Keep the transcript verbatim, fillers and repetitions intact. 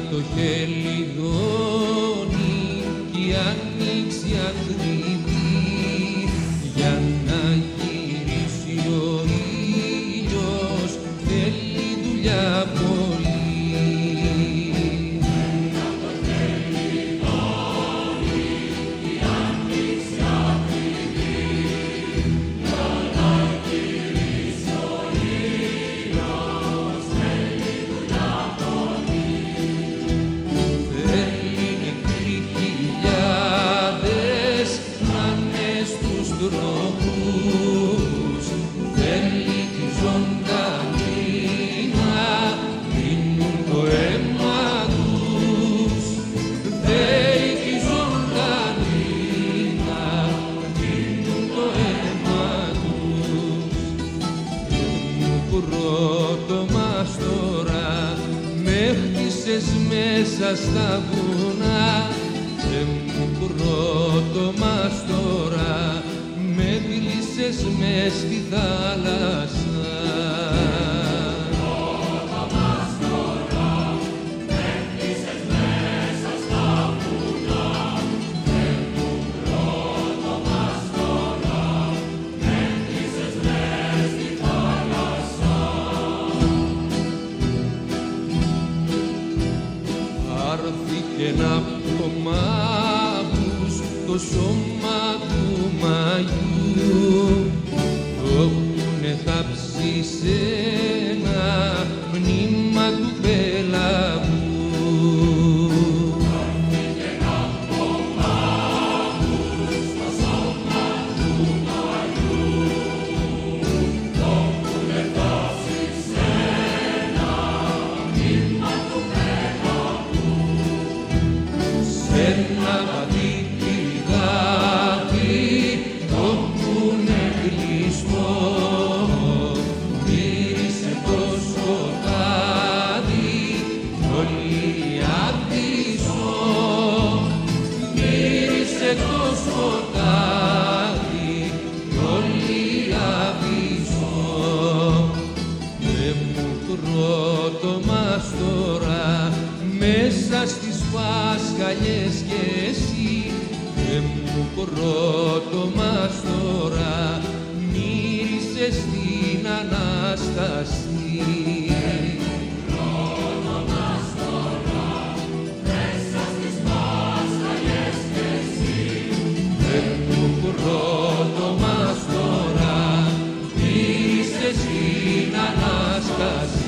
το χελιδόνι κι η άνοιξη ακριβή για να γυρίσει ο ήλιος θέλει δουλειά πολύ. Μέσα στα βουνά και μου πρώτο μας τώρα με κλείσες μες στη θάλασσα. Πρώτο μας τώρα με κλείσες μέσα στα βουνά και μου πρώτο μας τώρα με κλείσες μες στη θάλασσα. Άρθηκε από μάγους το σώμα του μαγιού το έχουνε θάψει σε ένα μνήμα του πέλαγου. Άρθηκε από μάγους το σώμα του μαγιού το έχουνε θάψει σε ένα μνήμα του πέλαγου. Σε ένα βαθύ πηγάδι το έχουνε κλεισμό μύρισε το σκοτάδι κι όλη άδεισο. Μύρισε το σκοτάδι κι όλη άδεισο. Και μου πρώτο μας τώρα μέσα στις πασχαλιές κι εσύ και μου πρώτο μας τώρα μύρισες την Ανάσταση. Πρώτο μας τώρα μέσα στις πασχαλιές κι εσύ και μου πρώτο μας τώρα μύρισες την Ανάσταση.